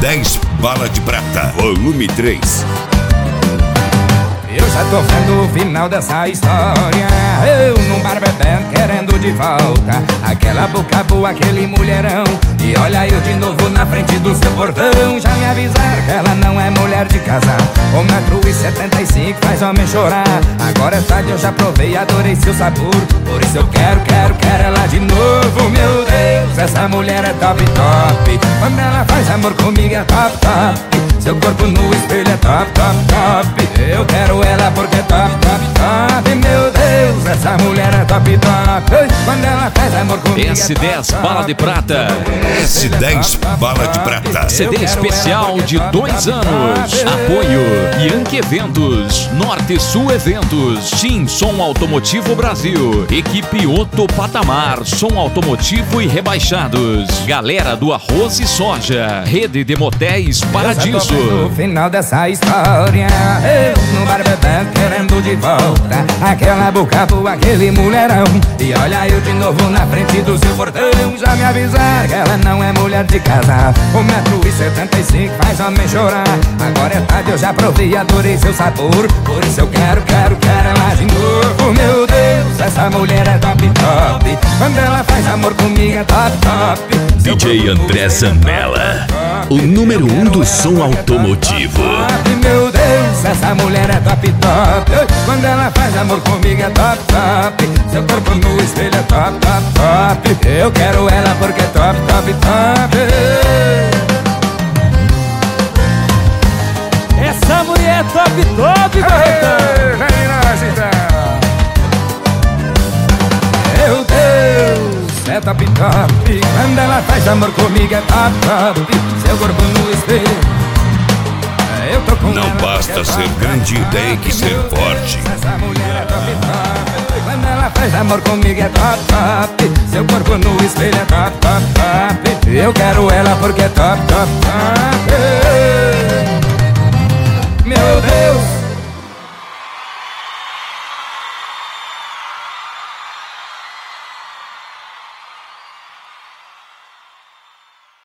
S10 Bala de Prata, volume 3. Eu já tô vendo o final dessa história. Eu num bar bebendo, querendo de volta aquela boca boa, aquele mulherão. E olha eu de novo na frente do seu portão. Já me avisaram que ela não é mulher de casar. 1,75 m faz homem chorar. Agora é tarde, eu já provei, adorei seu sabor. Por isso eu quero ela de novo. Meu Deus, essa mulher é top, top. Quando ela faz amor comigo é top, top. Seu corpo no espelho é top, top, top. Eu quero ela porque é top, top, top. Meu Deus, essa mulher é top, top. Quando ela faz amor comigo S10 Bala de Prata. S10 Bala de Prata. CD especial de 2 anos. Apoio Yankee Eventos, Norte Sul Eventos, Tim Som Automotivo Brasil, Equipe Otto Patamar, Som Automotivo e Rebaixados, Galera do Arroz e Soja, Rede de Motéis Paradiso. No final dessa história, eu no bar bebendo, querendo de volta aquela boca boa, aquele mulherão. E olha eu de novo na frente do seu portão. Já me avisaram que ela não é mulher de casar. 1,75 m faz homem chorar. Agora é tarde, eu já provei, adorei seu sabor. Por isso eu quero ela de novo. Meu Deus, essa mulher é top, top. Quando ela faz amor comigo é top, top. DJ André Zanella, o número 1 do som automotivo. Meu Deus, essa mulher é top, top. Quando ela faz amor comigo é top, top. Seu corpo no espelho é top, top, top. Eu quero ela porque é top, top, top. Essa mulher é top, top, vem nós então. Meu Deus, é top, top. Quando ela faz amor comigo é top, top. Seu corpo no espelho. Não basta ser grande, tem que ser forte. Essa mulher é top, top. Quando ela faz amor comigo é top, top. Seu corpo no espelho é top, top, top. Eu quero ela porque é top, top, top. Meu Deus,